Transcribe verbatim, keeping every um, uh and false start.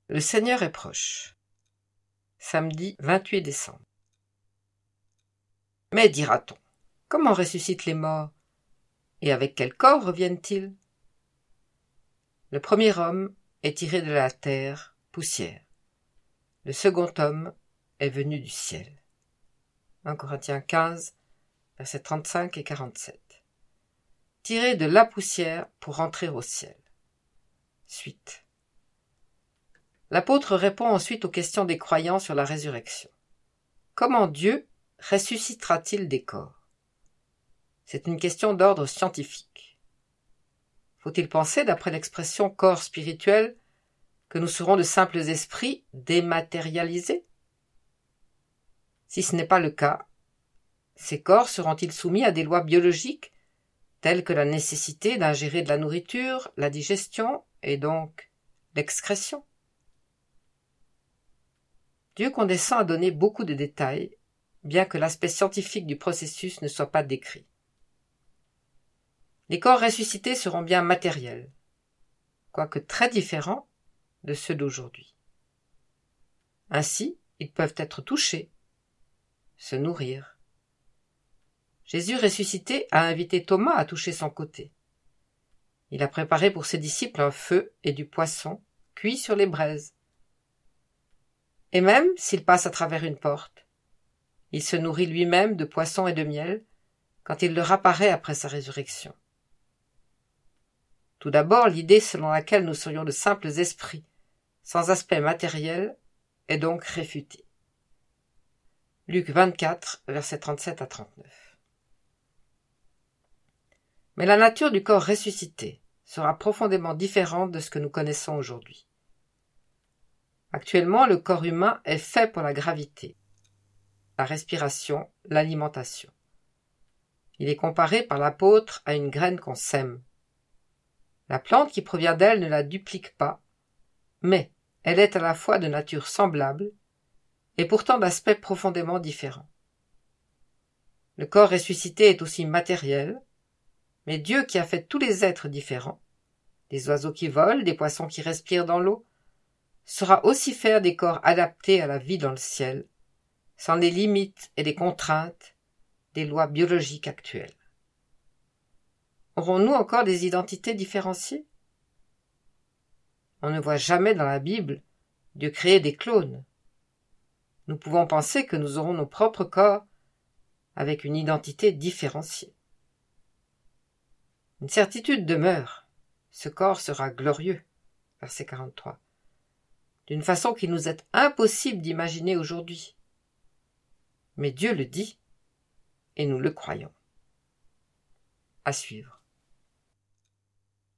Le Seigneur est proche. Samedi vingt-huit décembre. Mais, dira-t-on, comment ressuscitent les morts? Et avec quel corps reviennent-ils? Le premier homme est tiré de la terre, poussière. Le second homme est venu du ciel. un Corinthiens quinze, versets trente-cinq et quarante-sept. Tiré de la poussière pour entrer au ciel. Suite. L'apôtre répond ensuite aux questions des croyants sur la résurrection. Comment Dieu ressuscitera-t-il des corps? C'est une question d'ordre scientifique. Faut-il penser, d'après l'expression corps spirituel, que nous serons de simples esprits dématérialisés? Si ce n'est pas le cas, ces corps seront-ils soumis à des lois biologiques, telles que la nécessité d'ingérer de la nourriture, la digestion et donc l'excrétion? Dieu condescend à donner beaucoup de détails, bien que l'aspect scientifique du processus ne soit pas décrit. Les corps ressuscités seront bien matériels, quoique très différents de ceux d'aujourd'hui. Ainsi, ils peuvent être touchés, se nourrir. Jésus ressuscité a invité Thomas à toucher son côté. Il a préparé pour ses disciples un feu et du poisson cuit sur les braises. Et même s'il passe à travers une porte, il se nourrit lui-même de poisson et de miel quand il leur apparaît après sa résurrection. Tout d'abord, l'idée selon laquelle nous serions de simples esprits, sans aspect matériel, est donc réfutée. Luc vingt-quatre, versets trente-sept à trente-neuf. Mais la nature du corps ressuscité sera profondément différente de ce que nous connaissons aujourd'hui. Actuellement, le corps humain est fait pour la gravité, la respiration, l'alimentation. Il est comparé par l'apôtre à une graine qu'on sème. La plante qui provient d'elle ne la duplique pas, mais elle est à la fois de nature semblable et pourtant d'aspect profondément différent. Le corps ressuscité est aussi matériel, mais Dieu qui a fait tous les êtres différents, des oiseaux qui volent, des poissons qui respirent dans l'eau, saura aussi faire des corps adaptés à la vie dans le ciel, sans les limites et les contraintes des lois biologiques actuelles. Aurons-nous encore des identités différenciées? On ne voit jamais dans la Bible Dieu créer des clones. Nous pouvons penser que nous aurons nos propres corps avec une identité différenciée. Une certitude demeure, ce corps sera glorieux, verset quarante-trois, d'une façon qu'il nous est impossible d'imaginer aujourd'hui. Mais Dieu le dit, et nous le croyons. À suivre.